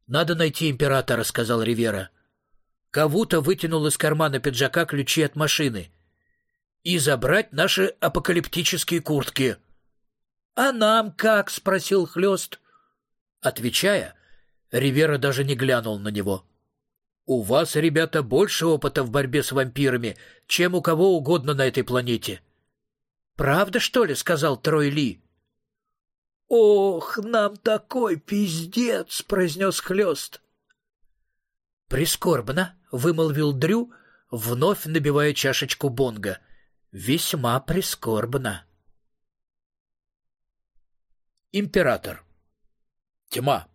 «Надо найти императора», — сказал Ривера. Кавута вытянул из кармана пиджака ключи от машины. «И забрать наши апокалиптические куртки». «А нам как?» — спросил Хлёст. Отвечая, Ривера даже не глянул на него. «У вас, ребята, больше опыта в борьбе с вампирами, чем у кого угодно на этой планете». «Правда, что ли?» — сказал Трой Ли. «Ох, нам такой пиздец!» — произнес Хлёст. «Прискорбно», — вымолвил Дрю, вновь набивая чашечку бонго. «Весьма прискорбно». Император. Тьма.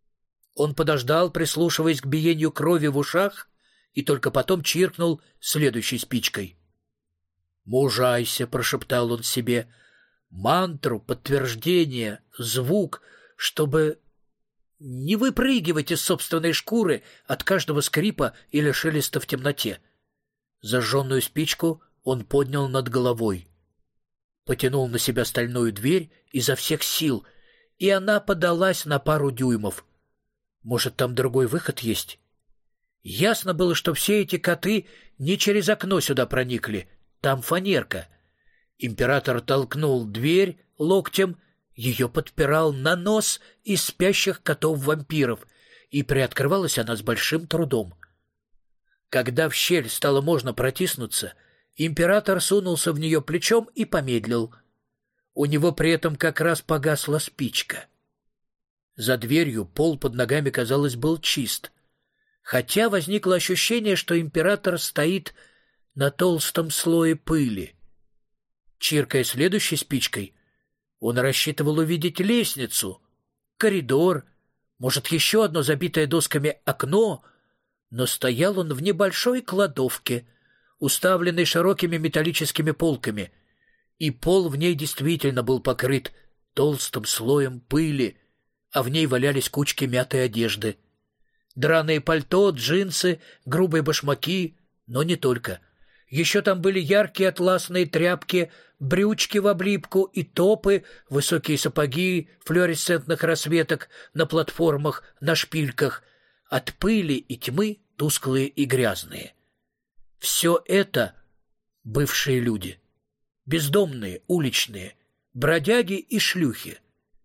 Он подождал, прислушиваясь к биению крови в ушах, и только потом чиркнул следующей спичкой. «Мужайся», — прошептал он себе, — мантру, подтверждение, звук, чтобы не выпрыгивать из собственной шкуры от каждого скрипа или шелеста в темноте. Зажженную спичку он поднял над головой. Потянул на себя стальную дверь изо всех сил, и она подалась на пару дюймов. Может, там другой выход есть? Ясно было, что все эти коты не через окно сюда проникли. Там фанерка. Император толкнул дверь локтем, ее подпирал нанос из спящих котов-вампиров, и приоткрывалась она с большим трудом. Когда в щель стало можно протиснуться, император сунулся в нее плечом и помедлил. У него при этом как раз погасла спичка. За дверью пол под ногами, казалось, был чист, хотя возникло ощущение, что император стоит на толстом слое пыли. Чиркая следующей спичкой, он рассчитывал увидеть лестницу, коридор, может, еще одно забитое досками окно, но стоял он в небольшой кладовке, уставленной широкими металлическими полками, и пол в ней действительно был покрыт толстым слоем пыли, а в ней валялись кучки мятой одежды. Драные пальто, джинсы, грубые башмаки, но не только. Еще там были яркие атласные тряпки, брючки в облипку и топы, высокие сапоги флуоресцентных расцветок на платформах, на шпильках, от пыли и тьмы тусклые и грязные. Все это бывшие люди. Бездомные, уличные, бродяги и шлюхи.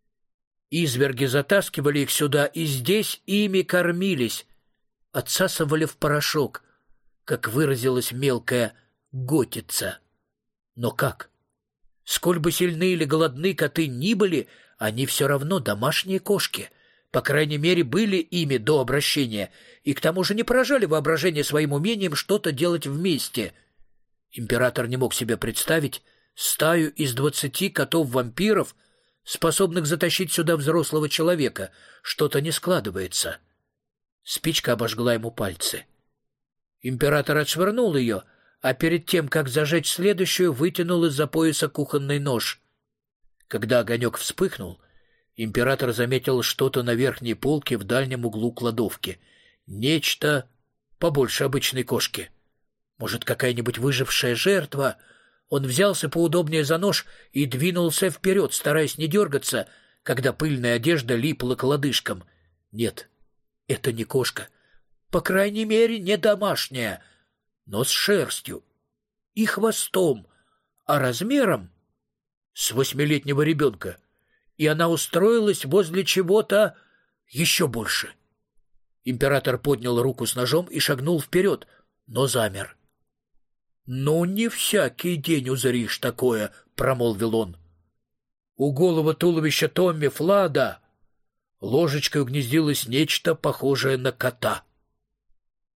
Изверги затаскивали их сюда, и здесь ими кормились, отсасывали в порошок, как выразилась мелкая готица. Но как? Сколь бы сильны или голодны коты ни были, они все равно домашние кошки. По крайней мере, были ими до обращения, и к тому же не поражали воображение своим умением что-то делать вместе. Император не мог себе представить стаю из 20 котов-вампиров, способных затащить сюда взрослого человека. Что-то не складывается. Спичка обожгла ему пальцы. Император отшвырнул ее, а перед тем, как зажечь следующую, вытянул из-за пояса кухонный нож. Когда огонек вспыхнул, император заметил что-то на верхней полке в дальнем углу кладовки. Нечто побольше обычной кошки. Может, какая-нибудь выжившая жертва? Он взялся поудобнее за нож и двинулся вперед, стараясь не дергаться, когда пыльная одежда липла к лодыжкам. Нет, это не кошка. По крайней мере, не домашняя, но с шерстью и хвостом, а размером с 8-летнего ребенка. И она устроилась возле чего-то еще больше. Император поднял руку с ножом и шагнул вперед, но замер. «Ну, не всякий день узришь такое», — промолвил он. У голого туловища Томми Флада ложечкой угнездилось нечто похожее на кота.